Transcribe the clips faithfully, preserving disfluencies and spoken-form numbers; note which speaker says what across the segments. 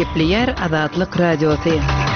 Speaker 1: Gepleyer Azatlyk Radiosu.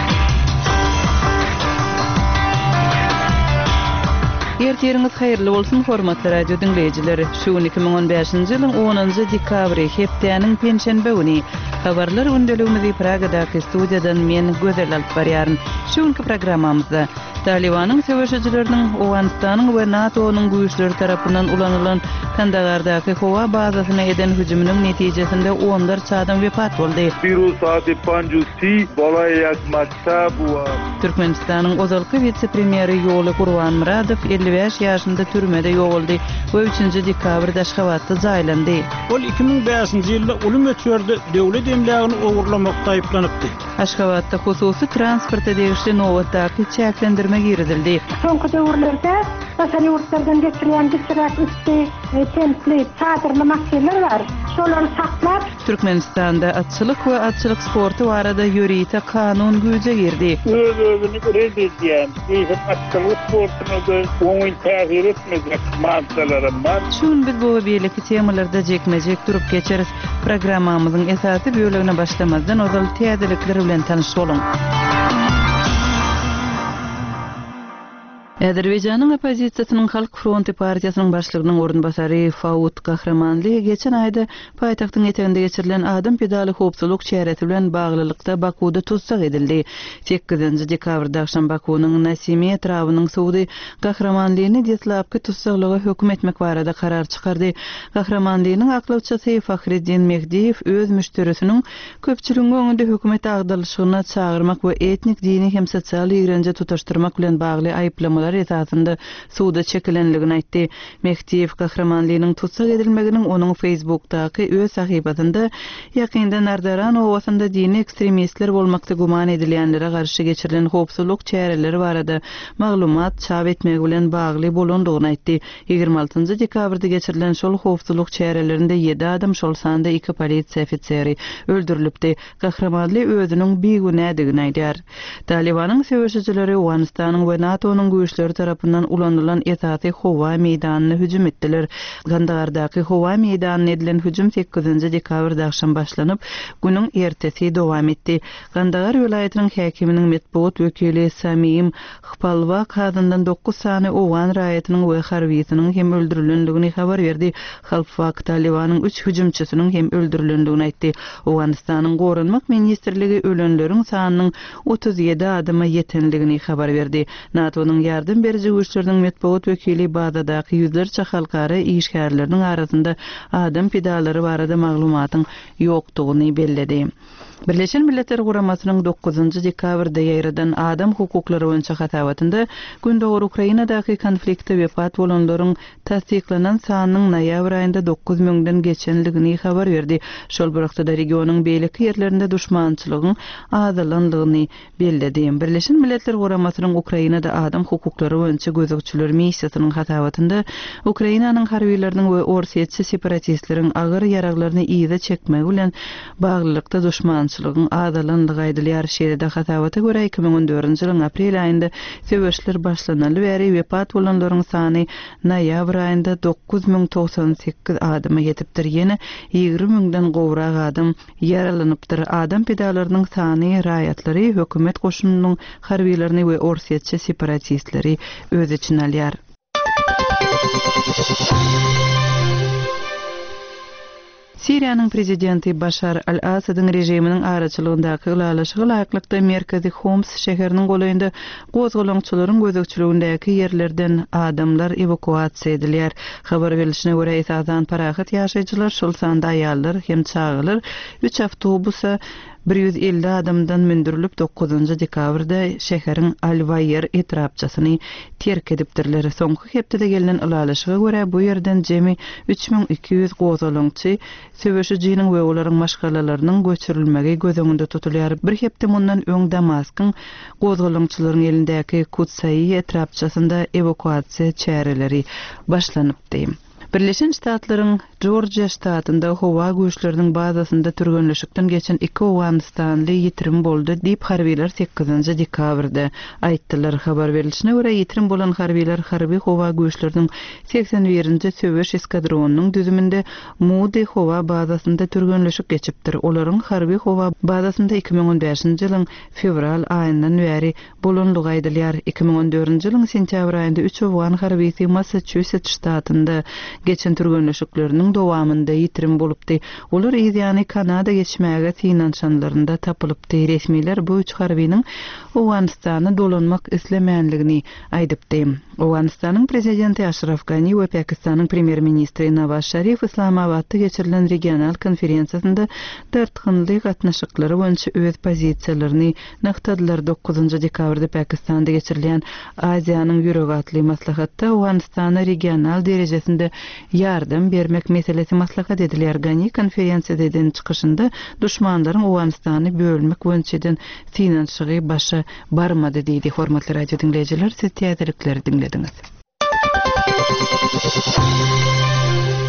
Speaker 1: Ertiriňiz haýyrly bolsun hormatly radio dinleýijileri. Şu iki ming on beşinji ýylyň onunjy dekabry hepdeniň penşenbe güni habarlar öndülügimizi Pragadaky studiýadan men Gözel alyp barýaryn. Şuňky programmamyzda Talibanyň söwüşçileriniň Owganistanyň we NATO'nyň güýçleri tarapyndan ulanylan Kandagardaky howa bazasyna eden hüjümüniň netijesinde onlarca adam wepat boldy.
Speaker 2: Bir saat panjusi bolay maktabu.
Speaker 1: Türkmenistanyň ozalky vitse-premieri Ýoly Gurbanmuradow elli beş ýaşynda türmede ýoguldy we üçinji dekabrda Aşgabatda jaýlandy.
Speaker 3: Ol iki ming beşinji ýylda ulum öçürdi döwlet emlegini ogurlamakda aýplanykdy.
Speaker 1: Aşgabatda hususy transport edilişli nowatdaky çäklendirme giridildi.
Speaker 4: Soňky döwürlerde başary ýurtlardan getirilen gitrak üstü templi çadırlı maksimler var. Şolary saklap
Speaker 1: Türkmenistanda atçylyk we atçylyk sporty barada ýörite kanun güýje girdi.
Speaker 2: Öz-özüni reddedýän, ýa-da atçylyk sportyny oňy täsir etmejek maddelerem bar.
Speaker 1: Şun biz bu beýleki temalarda jekmejek durup geçeriz. Programmamyzyň esasy bölümine başlamazdan ozal täzelikler bilen tanyş bolun. Azerbaýjanyň opozisiýasynyň Halk Fronty partiýasynyň başlygynyň orunbasary Fawut Kahramanly geçen aýda paýtagtyň eteginde geçirilen adam pedaly howpsuzlyk çäresi bilen baglylykda Bakuda tutsak edildi. sekizinji dekabrda akşam Bakunyň Nasimi etrawynyň suwdy Kahramanlyny detlapky tutsaklyga hökm etmek barada karar çykardy. Kahramanlynyň aklawçysy Fahriddin Mehdiýew öz müşterisiniň köpçüligiň öňünde hökümet agdalyşyna çağırmak we etnik, dini hem sosial ýerenje tutaşdyrmak bilen bagly aýplamalar esasında suwda çekilenligini aýtdy. Mehdiýew Kahramanlynyň tutsak edilmeginiň onuň Facebookdaky öz sahypasynda ýakynda Nardaran owasynda dini ekstremistler bolmakda guman edilýänlere garşy geçirilen howpsuzlyk çäreleri barada maglumat çap etmek bilen bagly bolandygyny aýtdy. ýygrimi altynjy dekabrda geçirilen şol howpsuzlyk çärelerinde ýedi adam, şol sanda iki polisiýa ofiseri öldürilipdi. Kahramanly özüniň begünädigini aýdýar. Talibanyň söwüşçileri Owganistanyň we NATO'nyň güýçleri tarapyndan ulanylan esasy howa meýdanyna hüjüm etdiler. Kandagardaky howa meýdanyna edilen hüjüm sekizinji dekabrda akşam başlanyp, günüň ertesi dowam etdi. Kandagar welaýatynyň häkiminiň metbuat wekili Samim Hpalwak hadyndan dokuz sany Owgan raýatynyň we harbiýetiniň hem öldürilendigini habar berdi. Hpalwak Talibanyň üç hüjümçisiniň hem öldürilendigini aýtdy. Owganistanyň Gorunmak ministrligi ölenleriň sanynyň otuz ýedi adama ýetenligini habar berdi. NATO'nyň ýardym beriji güýçleriniň metbuat wekili bazadaky ýüzlerçe halkary işgärleriniň arasynda adam pedalary barada maglumatyň ýokdugyny belledi. Birleşen Milletler Guramasynyň dokuzunjy dekabrda ýaýradan adam hukuklary boýunça hatawatynda gündäki Ukrainadaky konfliktde wepat bolanlaryň tasdiklanan sanynyň noýabr aýynda dokuz miňden geçenligini habar berdi. Şol wagtda regionyň beýleki ýerlerinde düşmançylygyň azalanlygyny belledi. Birleşen Milletler Guramasynyň Ukrainada adam hukuklary boýunça gözükçüler missiýasynyň hatawatynda Ukrainanyň harbiýleriniň we orsiýetçi separatistleriň agyr ýaraglaryny ýyda çekmegi bilen baglylykda düşmançylygyň azalanlygy aýdylýar. Şeýle hatawata görä iki ming on dördünji ýylyň aprel aýynda söwüşler başlanaly bäri wepat bolanlaryň sany noýabr aýynda dokuz miň toksan sekiz adama ýetipdir. Ýene ýygrimi miňden gowrak adam yaralanypdyr. Adam pedalarynyň sany raýatlary hökümet goşunynyň harbiýlerini we orsiýetçi separatistleri öz için alýar. Siriýanyň prezidenti Bashar al-Asadyň rejiminiň araçylygyndaky ýalaşygy laýyklykda merkezi Homs şäheriniň goýunda gozgalaňçylaryň gözükçüligindäki ýerlerden adamlar evakuasiýa edilýär. Habar berilişine görä esasan parahat ýaşaýjylar, şol sanda aýallar hem çağılar üç awtobusa bir yüz elli adamdan mündürilip dokuzunjy dekabrda şäheriň Al-Wayr etrapçasyny terk edipdirler. Soňky hepde gelen ulalaşyga görä bu ýerden jemi üç miň iki yüz gozalaňçy söwüşçijiň we olaryň maşgalalarynyň göçürilmegi göz öňünde tutulýar. Bir hepde mundan öň Damaskyň gozalaňçylaryň elindäki Kutsaý etrapçasynda evakuasiýa çäreleri başlanypdy. Birleşen Ştatlaryň Georgia ştatynda howa güýçleriniň bazasynda türgenleşikden geçen iki Awganistanly ýitirim boldy diýip harbiler sekizinji dekabrda aýtdylar. Habar berilişine görä ýitirim bolan harbiler harby howa güýçleriniň seksen birinji Söwüş eskadronunyň düzüminde Moody howa bazasynda türgenleşik geçipdir. Olaryň harby howa bazasynda iki ming on beşinji ýylyň fevral aýyndan bäri bolanlygy aýdylýar. iki ming on dördünji ýylyň sentýabr aýynda üç Awgan harbisi Massachusetts ştatynda geçen türgenleşikleriniň dowamında ýitirim bolupdy. Olar Ýa-ni Kanada geçmäge synanşanlarynda tapylypdy. Resmiler bu üç harbiniň Awganistany dolanmak islemänligini aýdypdy. Awganistanyň prezidenti Ashraf Ghani we Pakistanyň premier ministri Nawaz Sharif Islamabadda geçirilen regional konferensiýasynda tartykhanly gatnaşyklary boýunça öz pozisiýalaryny naktadylar. dokuzunji dekabrda Pakistanda geçirilen Aziýanyň ýüregi atly maslahatda Awganistana regional derejesinde ýardam bermek meselesi maslahat edilýär. Gani konferensiýada eden çykyşynda düşmanlaryň Awganistany bölmek boýunça synanşygy başa barmady diýdi. Hormatly radio dinleýijiler, siz täzelikleri dinlediňiz.